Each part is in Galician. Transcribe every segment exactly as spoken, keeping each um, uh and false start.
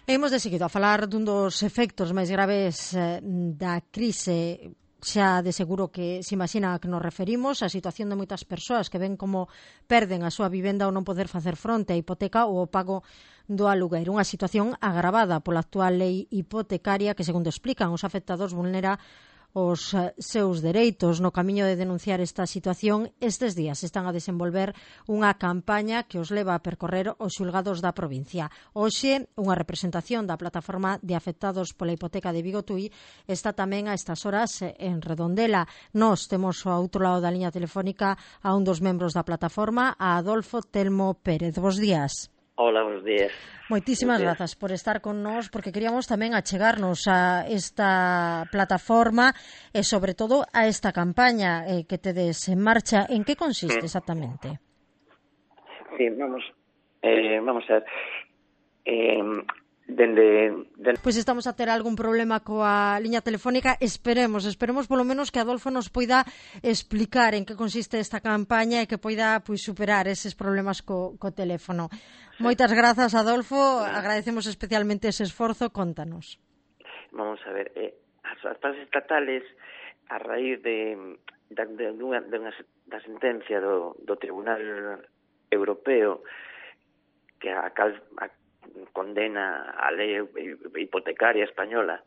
Hemos de seguido a falar dun dos efectos máis graves eh, da crise. Xa de seguro que se imagina a que nos referimos, a situación de moitas persoas que ven como perden a súa vivenda ou non poder facer fronte á hipoteca ou ao pago do alugueiro. Unha situación agravada pola actual lei hipotecaria que, segundo explican os afectados, vulnera os seus dereitos. No camiño de denunciar esta situación, estes días están a desenvolver unha campaña que os leva a percorrer os xulgados da provincia. Hoxe, unha representación da plataforma de afectados pola hipoteca de Vigo Tui está tamén a estas horas en Redondela. Nós temos ao outro lado da liña telefónica a un dos membros da plataforma, a Adolfo Telmo Pérez. Bos días. Hola, buenos días. Moitísimas grazas por estar con nós, porque queríamos tamén achegarnos a esta plataforma e, sobre todo, a esta campaña eh, que tedes en marcha. En que consiste exactamente? Sí, vamos, eh, vamos a ver. Eh, dende, dende... Pois estamos a ter algún problema coa liña telefónica. Esperemos, esperemos polo menos que Adolfo nos poida explicar en que consiste esta campaña e que poida pois, superar eses problemas co, co teléfono. Moitas grazas, Adolfo. Agradecemos especialmente ese esforzo. Contanos. Vamos a ver. Eh, as, as plazas estatales, a raíz de, de, de, de, unha, de unha, da sentencia do, do Tribunal Europeo que a, a, condena a lei hipotecaria española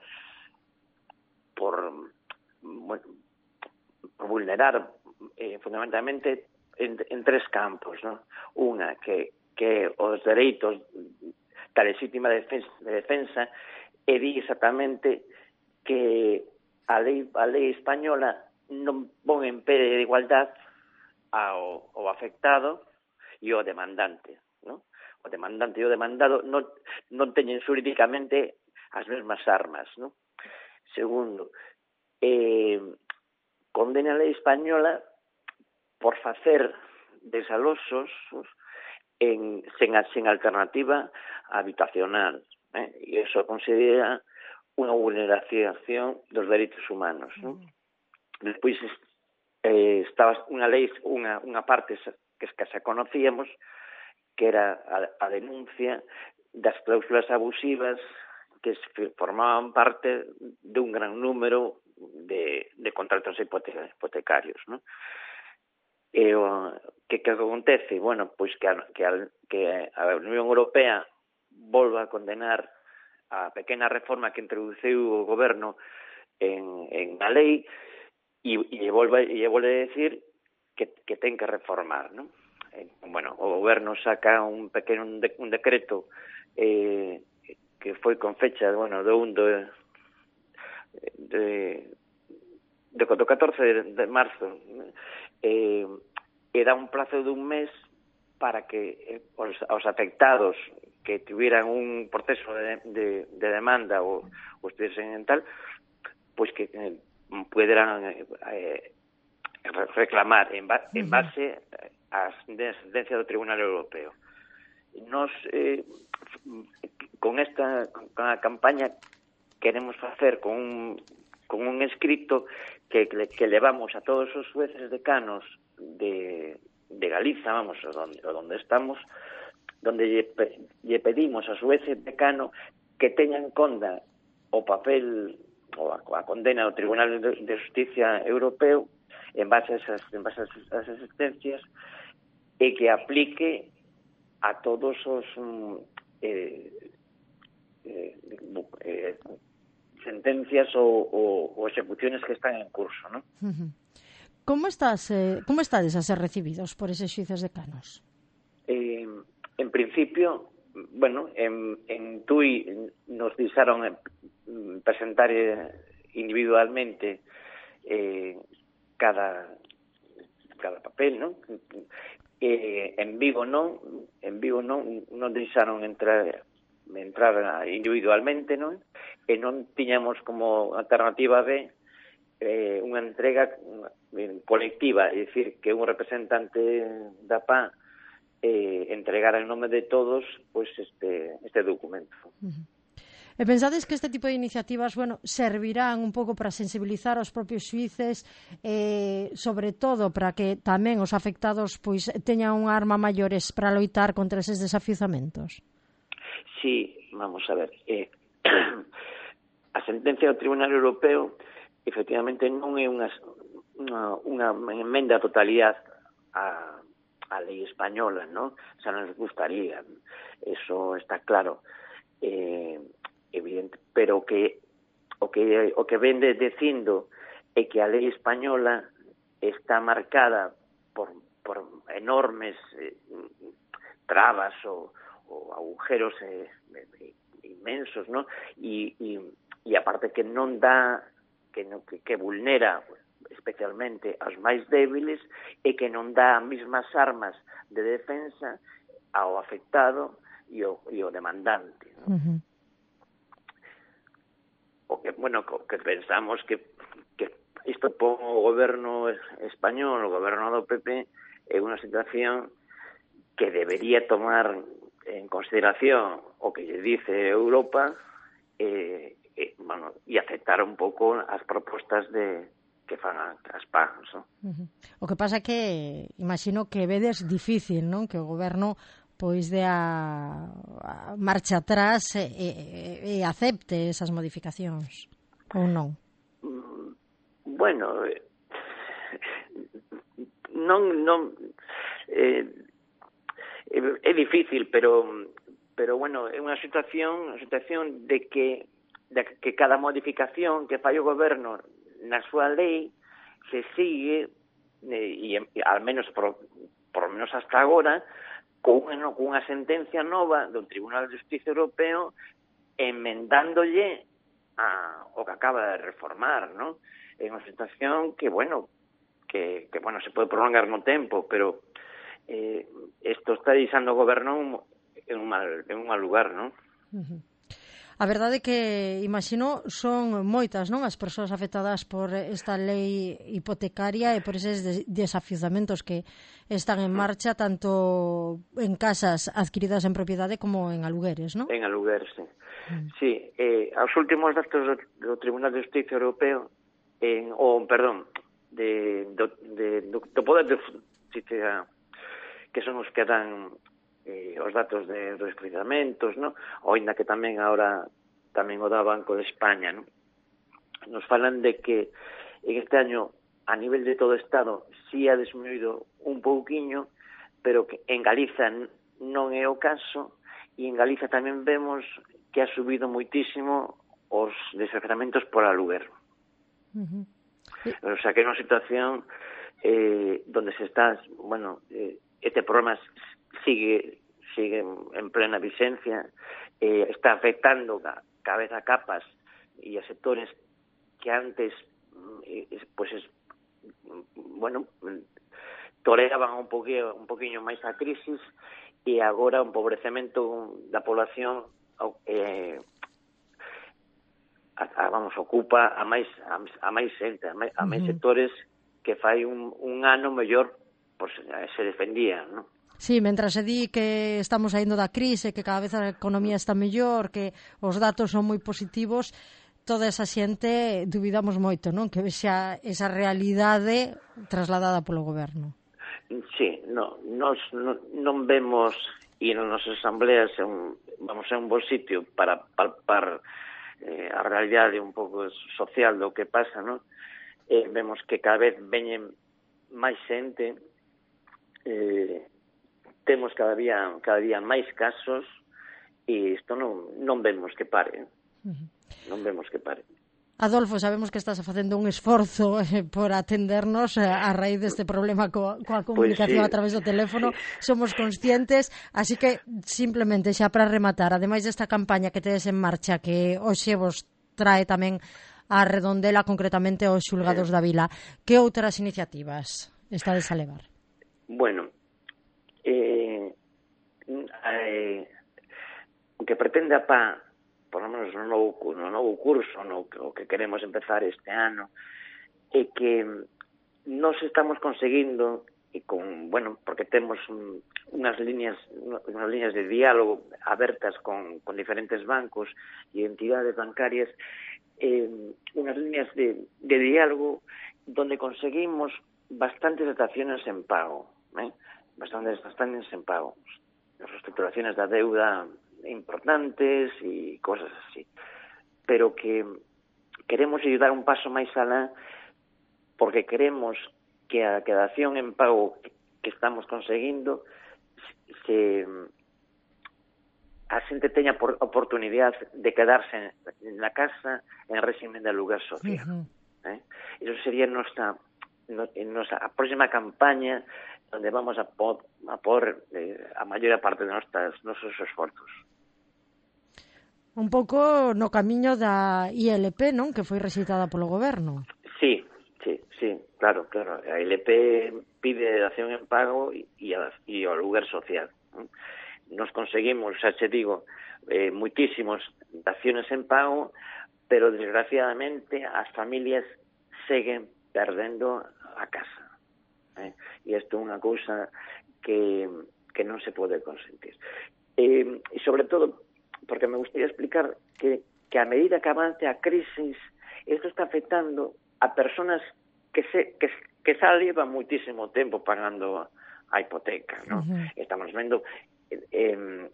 por, bueno, por vulnerar eh, fundamentalmente en, en tres campos, ¿no? Unha que que os dereitos da legítima defensa, de defensa e di exactamente que a lei, a lei española non pon en pé de igualdad ao, ao afectado e ao demandante, ¿no? O demandante e o demandado non, non teñen xurídicamente as mesmas armas, ¿no? Segundo, eh, condena a lei española por facer desaloxos en, sen, sen alternativa habitacional, ¿eh? E iso considera unha vulneración dos dereitos humanos, ¿no? Mm. Despois eh, estaba unha lei, unha, unha parte que, que xa conocíamos, que era a, a denuncia das cláusulas abusivas que formaban parte dun gran número de, de contratos hipotecarios, ¿no? E o que, que acontece? Bueno, pois que a, que, a, que a Unión Europea volva a condenar a pequena reforma que introduciu o goberno en, en a lei e, e volve e volve a decir que, que ten que reformar, ¿no? Eh, bueno, o goberno saca un pequeno un, de, un decreto eh, que foi con fecha, bueno, do un de, de, de, do catorce de, de marzo, eh, e dá un plazo de un mes para que os, os afectados que tuvieran un proceso de, de, de demanda ou, ou estuviesen en tal, pois que eh, puderan eh, reclamar en, ba, en base á sentencia do Tribunal Europeo. Nos, eh, con esta con a campaña queremos facer con un, con un escrito que, que levamos a todos os jueces decanos de, de Galiza, vamos, onde, onde estamos, donde lle, lle pedimos a jueces decano que teñan en conta o papel ou a, a condena do Tribunal de, de Justicia Europeo en base a esas, en base a esas sentencias e que aplique a todos os eh, eh, eh, sentencias ou, ou, ou execuciones que están en curso, ¿no? Uh-huh. Como estás, eh, como estades a ser recibidos por eses xuíces decanos? Eh, en principio, bueno, en, en Tui nos deixaron presentar individualmente eh, cada cada papel, ¿no? Eh, en Vigo non, en Vigo non, non deixaron entrar entrar individualmente, non? E non tiñamos como alternativa B eh, unha entrega colectiva, é dicir, que un representante da P A eh, entregara en nome de todos pois este, este documento. Uh-huh. E pensades que este tipo de iniciativas, bueno, servirán un pouco para sensibilizar aos propios xuíces, eh, sobre todo para que tamén os afectados pois teñan unha arma maiores para loitar contra eses desafiuzamentos? Sí, vamos a ver, eh, a sentencia do Tribunal Europeo efectivamente non é unha, unha, unha emenda a totalidade a, a lei española, ¿no? Xa nos gustaría, eso está claro, eh, evidente, pero que o que o que vende dicindo é que a lei española está marcada por, por enormes eh, trabas ou, ou agujeros eh, eh, inmensos, ¿no? E, e, e aparte que non dá, que, no, que, que vulnera especialmente aos máis débiles e que non dá as mesmas armas de defensa ao afectado e o, e o demandante, ¿no? Uh-huh. O que, bueno, que pensamos que, que isto pon o goberno español, o goberno do P P, é unha situación que debería tomar en consideración o que lle dice Europa e, e, bueno, e aceptar un pouco as propostas de que fan as P A Gs, ¿no? Uh-huh. O que pasa que imagino que vedes difícil, non? Que o goberno pois de a, a marcha atrás e, e, e acepte esas modificacións, ou non? Bueno, non non eh, é difícil, pero pero bueno, é unha situación, unha situación de que de que cada modificación que fai o goberno na súa lei se sigue e, e al menos por, por menos hasta agora con unha, con unha sentencia nova do Tribunal de Justicia Europeo emendándolle a, o que acaba de reformar, ¿no? É unha situación que, bueno, que, que bueno, se pode prolongar no tempo, pero eh, isto está deixando o goberno en un mal, en un mal lugar, ¿no? Uh-huh. A verdade é que, imagino, son moitas, non, as persoas afectadas por esta lei hipotecaria e por eses desafiuzamentos que están en marcha tanto en casas adquiridas en propiedade como en alugueres, non? En alugueres, sí. Mm. Sí, eh, aos últimos datos do, do Tribunal de Justicia Europeo, en, ou, perdón, de, do, de, do, do Poder de Justicia, que son os que dan eh, os datos de, dos descuidamentos, ¿no? Ou ainda que tamén agora tamén o dá Banco de España, ¿no? Nos falan de que en este año a nivel de todo o Estado sí ha disminuído un pouquiño, pero que en Galiza non é o caso, e en Galiza tamén vemos que ha subido moitísimo os desaframentos por aluguer. Uh-huh. O sea, que é unha situación eh, donde se está, bueno, eh, este problema sigue sigue en plena vigencia, eh, está afectando cada vez a capas e a sectores que antes eh, pues es, bueno, toreaban un poquinho, un poquinho máis a crisis e agora o empobrecemento da población eh, a, a, vamos, ocupa a máis a, a máis xente, a máis, a máis sectores que fai un, un ano mellor pues, se defendían, ¿no? Sí, mentras se di que estamos saindo da crise, que cada vez a economía está mellor, que os datos son moi positivos, toda esa xente dubidamos moito, non? Que vexa esa realidade trasladada polo goberno. Sí, no, nos non, non vemos e nas nosas asambleas é un, vamos a un bo sitio para palpar eh, a realidade un pouco social do que pasa, non? Eh, vemos que cada vez veñen máis xente, eh, temos cada día cada día máis casos e isto non, non vemos que pare. Uh-huh. Non vemos que pare. Adolfo, sabemos que estás facendo un esforzo eh, por atendernos eh, a raíz deste problema coa, coa comunicación pues sí, a través do teléfono. Sí. Somos conscientes, así que simplemente xa para rematar, ademais desta campaña que tedes en marcha, que hoxe vos trae tamén a Redondela, concretamente aos xulgados sí. da Vila, que outras iniciativas estades a levar? Bueno, eh, eh, o que pretende a P A, por lo menos no novo, no novo curso, no, o que queremos empezar este ano, é que nos estamos conseguindo, e con, bueno, porque temos un, unhas líneas unhas líneas de diálogo abertas con, con diferentes bancos e entidades bancarias, eh, unhas líneas de, de diálogo donde conseguimos bastantes estaciones en pago, ¿eh? bastantes, bastantes en pago. Las reestructuraciones da deuda importantes e cosas así. Pero que queremos ir dar un paso máis alá porque queremos que a quedación en pago que estamos conseguindo se a xente teña por oportunidade de quedarse na casa en régimen de aluguer social. Uh-huh. eh? Eso sería nosa, no, nosa a próxima campaña onde vamos a por, a, por eh, a maior parte de nostas, nosos esforzos. Un pouco no camiño da I L P, non? Que foi recitada polo goberno. Sí, sí, sí, claro, claro. A I L P pide dación en pago e, e o aluguer social. Nos conseguimos, xa che digo, eh, muitísimos daciones en pago, pero desgraciadamente as familias seguen perdendo a casa. Eh? E isto é unha cousa que, que non se pode consentir. Eh, e sobre todo, porque me gustaría explicar que, que a medida que avance a crisis, isto está afectando a personas que se que, que xa llevan muitísimo tempo pagando a, a hipoteca, ¿no? Uh-huh. Estamos vendo eh,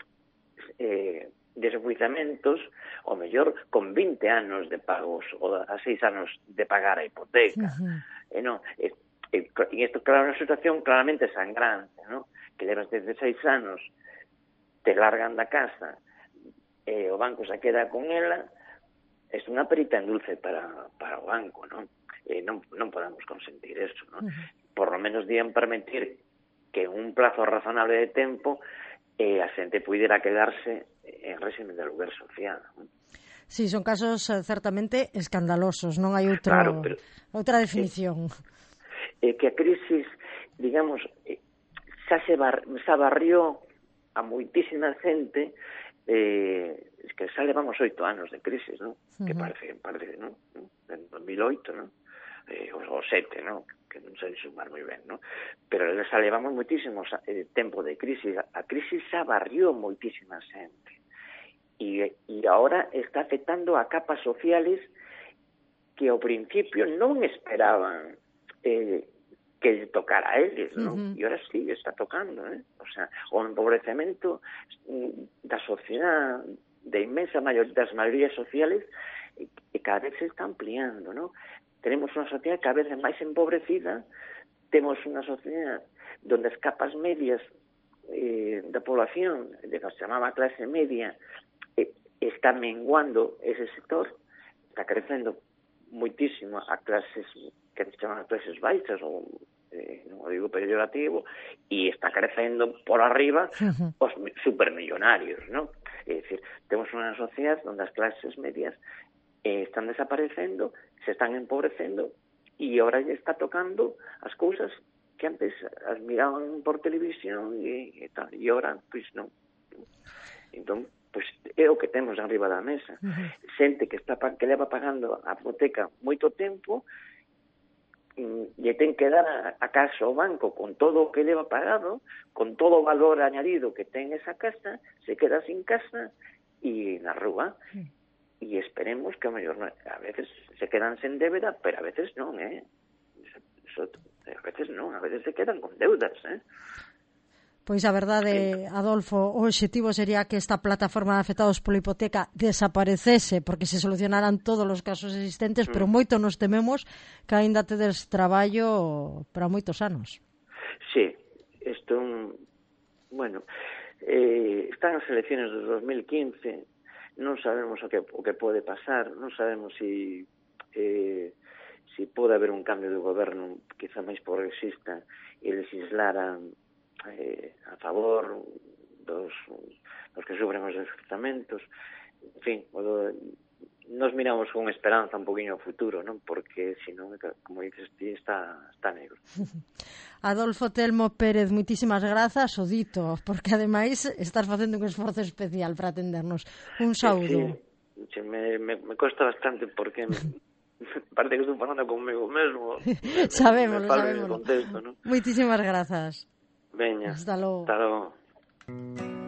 eh, desenjuizamentos, o mellor, con vinte anos de pagos, ou a seis anos de pagar a hipoteca. Uh-huh. Eh, no, eh, eh, e isto, claro, é unha situación claramente sangrante, ¿no? Que levas desde seis anos, te largan da casa, eh, o banco se queda con ela, é unha perita en dulce para, para o banco, non? Eh, non, non podemos consentir eso, non? Uh-huh. Por lo menos dían permitir que en un plazo razonable de tempo eh, a xente puidera quedarse en régimen de aluguer social, non? Sí, son casos eh, certamente escandalosos, non hai outro, claro, pero, outra definición. Eh, eh, que a crisis, digamos, eh, xa se, bar, xa barrió a moitísima xente. Eh, es que xa levamos oito anos de crisis, ¿no? Uh-huh. Que parece, parece, ¿no? En dos mil oito, ¿no? Eh, o, o sete, ¿no? Que non sei sumar moi ben, ¿no? Pero xa levamos moitísimo eh, tempo de crisis. A crisis xa barrió moitísima xente. E, e agora está afectando a capas sociales que ao principio non esperaban eh, que tocara a eles, ¿no? Uh-huh. E ahora sí, está tocando, ¿eh? O sea, o empobrecemento da sociedade, de inmensa maioría das maiorías sociales, e, e cada vez se está ampliando, ¿no? Tenemos unha sociedade cada vez máis empobrecida, temos unha sociedade donde as capas medias eh, da población, de que se chamaba clase media, eh, está menguando ese sector, está crecendo muitísimo a clases que se chaman clases baixas, ou eh, non o digo peyorativo, e está crecendo por arriba uh-huh. os supermillonarios, ¿no? É dicir, temos unha sociedade onde as clases medias eh, están desaparecendo, se están empobrecendo, e agora lle está tocando as cousas que antes as miraban por televisión e, e tal, e agora, pois non. Entón, pois é o que temos arriba da mesa. Uh-huh. Xente que está que leva pagando a hipoteca moito tempo, lle ten que dar a, a casa ao banco con todo o que leva pagado, con todo o valor añadido que ten esa casa, se queda sin casa e na rúa. Uh-huh. E esperemos que a mellor a veces se quedan sen débeda, pero a veces non, eh? Eso, a veces non, a veces se quedan con deudas, eh? Pois a verdade, Adolfo, o obxectivo sería que esta plataforma de afectados pola hipoteca desaparecese porque se solucionaran todos os casos existentes, mm. pero moito nos tememos que aínda tedes traballo para moitos anos. Sí, isto un... Bueno, eh, están as elecciones do dos mil quince, non sabemos o que, o que pode pasar, non sabemos si... Eh, si pode haber un cambio de goberno quizá máis progresista e legislara eh, a favor dos, dos que sufren os deslizamentos. En fin, nos miramos con esperanza un poquinho ao futuro, non? Porque, senón, como dices ti, está, está negro. Adolfo Telmo Pérez, moitísimas grazas, o dito, porque ademais estás facendo un esforzo especial para atendernos. Un saúdo. Sí, sí, me, me, me cuesta bastante porque... Parece que estou falando conmigo mesmo. Sabémolo, sabémolo. Moitísimas grazas. Veña. Hasta logo. Hasta logo.